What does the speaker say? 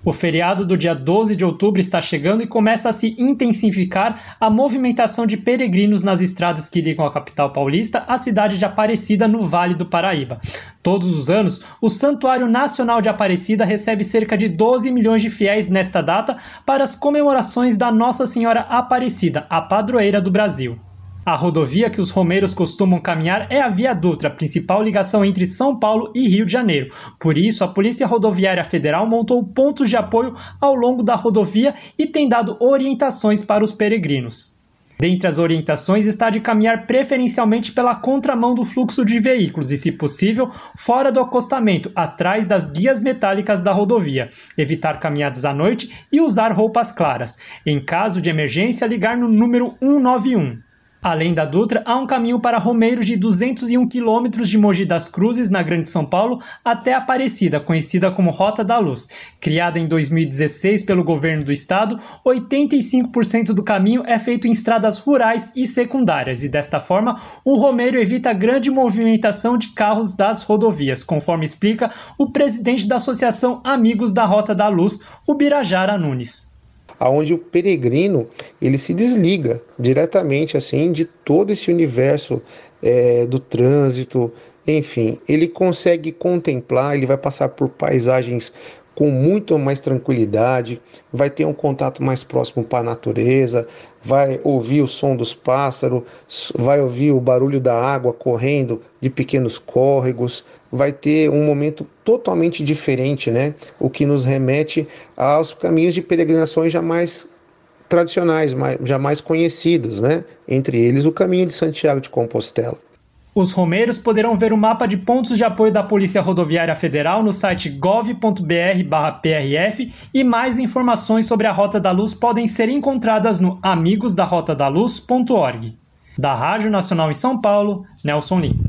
O feriado do dia 12 de outubro está chegando e começa a se intensificar a movimentação de peregrinos nas estradas que ligam a capital paulista à cidade de Aparecida, no Vale do Paraíba. Todos os anos, o Santuário Nacional de Aparecida recebe cerca de 12 milhões de fiéis nesta data para as comemorações da Nossa Senhora Aparecida, a padroeira do Brasil. A rodovia que os romeiros costumam caminhar é a Via Dutra, principal ligação entre São Paulo e Rio de Janeiro. Por isso, a Polícia Rodoviária Federal montou pontos de apoio ao longo da rodovia e tem dado orientações para os peregrinos. Dentre as orientações está de caminhar preferencialmente pela contramão do fluxo de veículos e, se possível, fora do acostamento, atrás das guias metálicas da rodovia, evitar caminhadas à noite e usar roupas claras. Em caso de emergência, ligar no número 191. Além da Dutra, há um caminho para romeiros de 201 quilômetros de Mogi das Cruzes, na Grande São Paulo, até Aparecida, conhecida como Rota da Luz. Criada em 2016 pelo governo do estado, 85% do caminho é feito em estradas rurais e secundárias, e desta forma, o romeiro evita a grande movimentação de carros das rodovias, conforme explica o presidente da Associação Amigos da Rota da Luz, o Birajara Nunes. Onde o peregrino ele se desliga diretamente assim de todo esse universo do trânsito, enfim, ele consegue contemplar, ele vai passar por paisagens com muito mais tranquilidade, vai ter um contato mais próximo com a natureza, vai ouvir o som dos pássaros, vai ouvir o barulho da água correndo de pequenos córregos, vai ter um momento totalmente diferente, né? O que nos remete aos caminhos de peregrinações já mais tradicionais, já mais conhecidos, né? Entre eles o caminho de Santiago de Compostela. Os romeiros poderão ver o mapa de pontos de apoio da Polícia Rodoviária Federal no site gov.br/PRF e mais informações sobre a Rota da Luz podem ser encontradas no amigosdarotadaluz.org. Da Rádio Nacional em São Paulo, Nelson Lima.